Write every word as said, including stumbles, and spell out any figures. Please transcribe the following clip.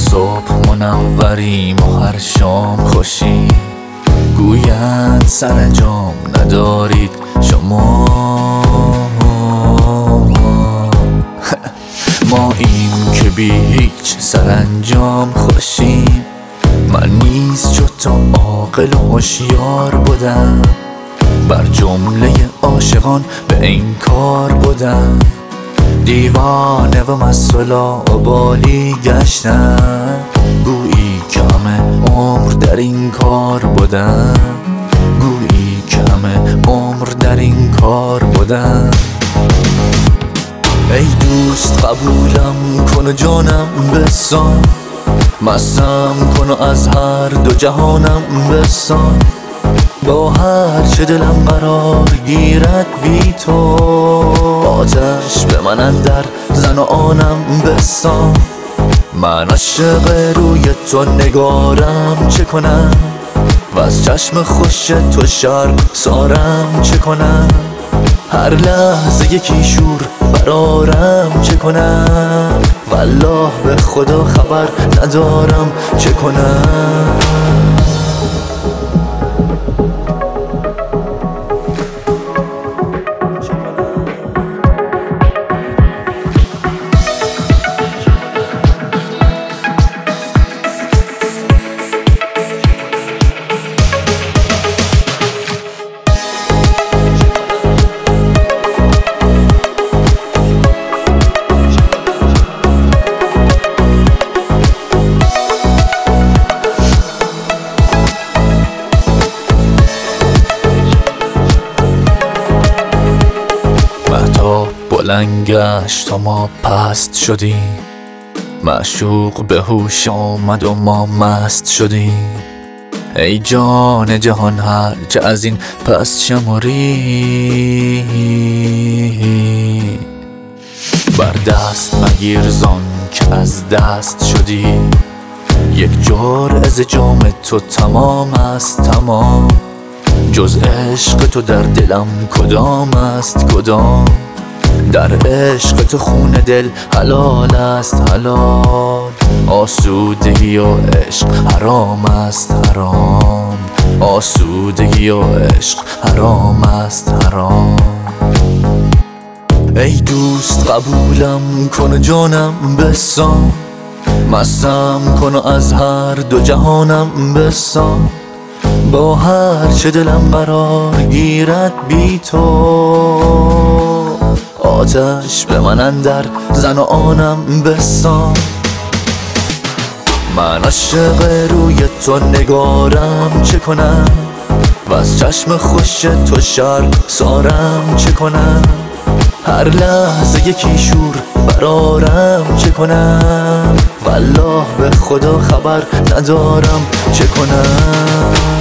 صبح منوریم و هر شام خوشیم، گویند سرانجام ندارید شما. ما این که بی هیچ سرانجام خوشیم، من نیز چو تو عاقل و هوشیار بودم، بر جمله عاشقان به این کار بودم، دیوانه و مست و لاابالی گشتم، گویی که همه عمر در این کار بودم، گویی که همه عمر در این کار بودم. ای دوست قبولم کن و جانم بسان، مستم کن و از هر دو جهانم بسان، با هر چه دلم قرار گیرد بی تو، آتش به من اندر زن و آنم بسان. من عاشق روی تو نگارم چه کنم، و از چشم خوش تو شرم سارم چه کنم، هر لحظه یکی شور برارم چه کنم، والله به خدا خبر ندارم چه کنم. بلند گشت تا ما پست شدیم، معشوق به هوش آمد و ما مست شدیم، ای جان جهان هر چه از این پس شمری، بر دست مگیر زان که از دست شدی، یک جرعه ز جام تو تمام است تمام، جز عشق تو در دلم کدام است کدام، در عشق تو خون دل حلال است حلال، آسودگی و عشق حرام است حرام، آسودگی و عشق حرام است حرام. ای دوست قبولم کن و جانم بسان، مستم کن و از هر دو جهانم بسان، با هر چه دلم قرار گیرد بی تو، آتش به من اندر زن و آنم بسان. من عاشق روی تو نگارم چه کنم، و از چشم خوش تو شرم سارم چه کنم، هر لحظه یکی شور برارم چه کنم، والله به خدا خبر ندارم چه کنم.